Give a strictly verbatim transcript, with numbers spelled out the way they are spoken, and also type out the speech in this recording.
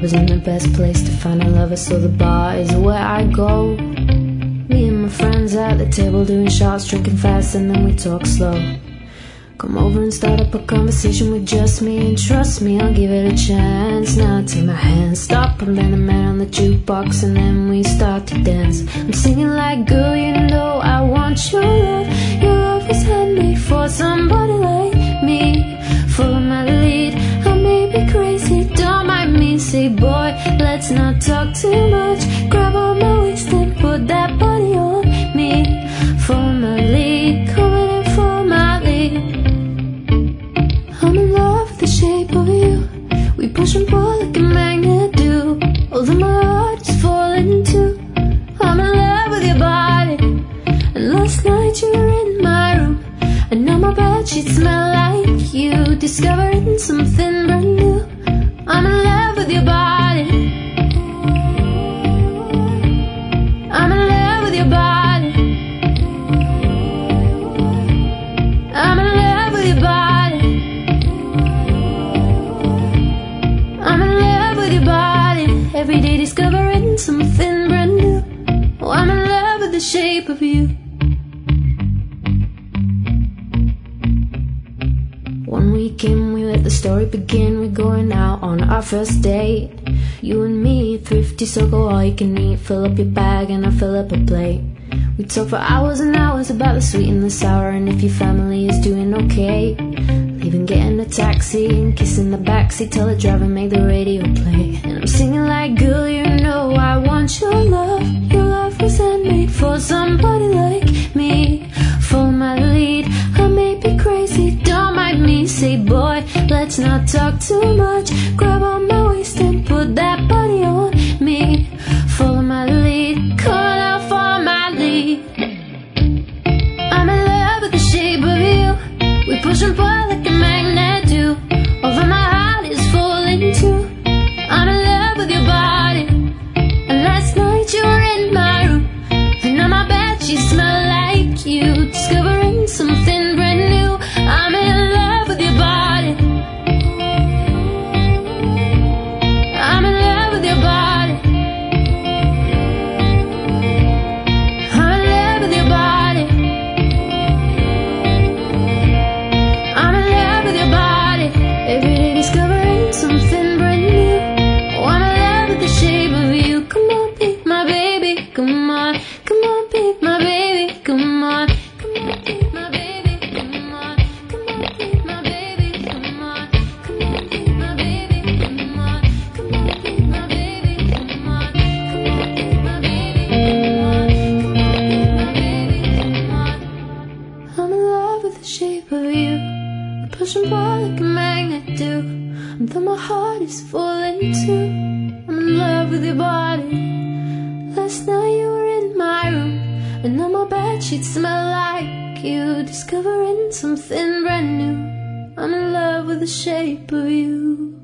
isn't the best place to find a lover, so the bar is where I go. Me and my friends at the table doing shots, drinking fast, and then we talk slow. Come over and start up a conversation with just me, and trust me, I'll give it a chance. Now take my hand, stop, and then the man on the jukebox, and then we start to dance. I'm singing like, girl, you know I want your love. Your love was handmade for somebody like me. Follow my lead, I may be crazy, don't mind me. Say, boy, let's not talk too much. Grab on my waist and put that body on me. Follow my lead, coming in for my lead. I'm in love with the shape of you. We push and pull like a magnet do. Although my heart is falling too. I'm in love with your body. And last night you were in my room, and now my bedsheets smell like you. Discovering something brand new. I'm in love with your body. I'm in love with your body. I'm in love with your body. I'm in love with your body. Every day discovering something brand new. Oh, I'm in love with the shape of you. One weekend we let the story begin. We're going out on our first date. You and me, thrifty, so go all you can eat. Fill up your bag and I'll fill up a plate. We talk for hours and hours about the sweet and the sour, and if your family is doing okay. Even getting a taxi and kissing the backseat. Tell the driver make the radio play. And I'm singing like, girl, you know I want your love. Your love was handmade for somebody like me. Follow my lead, I may be crazy, don't mind me. Say, boy, let's not talk too much. Grab on my waist and put that body on me. Follow my lead, call out for my lead. I'm in love with the shape of you. We push and pull like a magnet do. Although my heart is falling too. I'm in love with your body. And last night you were in my room, and now my bedsheets smell like you. Discovering something brand new. I'm in love with your body. I'm in love with your body. I'm in love with your body. I'm in love with your body. Every day discovering something brand new. Oh, I'm in love with the shape of you. Come on, be my baby, come on. Come on, be my baby, come on. Come on, be my baby, come on. Come on, be my baby, come on. Come on, be my baby, come on. Come on, be my baby, come on. Come on, be my baby, come on. Come on, be my baby, come on. I'm in love with the shape of you. We push and pull like a magnet do. And though my heart is falling too, I'm in love with your body. Last night you were in my room, and now my bedsheets smell like you. Discovering something brand new. I'm in love with the shape of you.